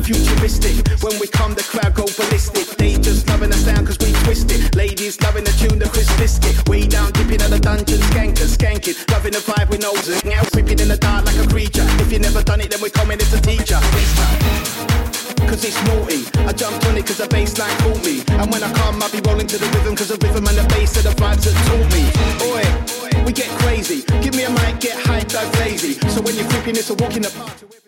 futuristic. When we come, the crowd go ballistic. They just loving the sound cause we twist it. Ladies loving the tune, the crisp biscuit. Way down, dipping at the dungeon, skanking. Loving the vibe with noses. Now whipping in the dark like a creature. If you never done it, then we're coming as a teacher. Cause it's naughty. I jumped on it cause the bass line caught me. And when I come, I'll be rolling to the rhythm cause the rhythm and the bass are the vibes that taught me. Oi, we get crazy. Give me a mic, get hyped, I'm lazy. So when you're creeping, it's a walk in the park.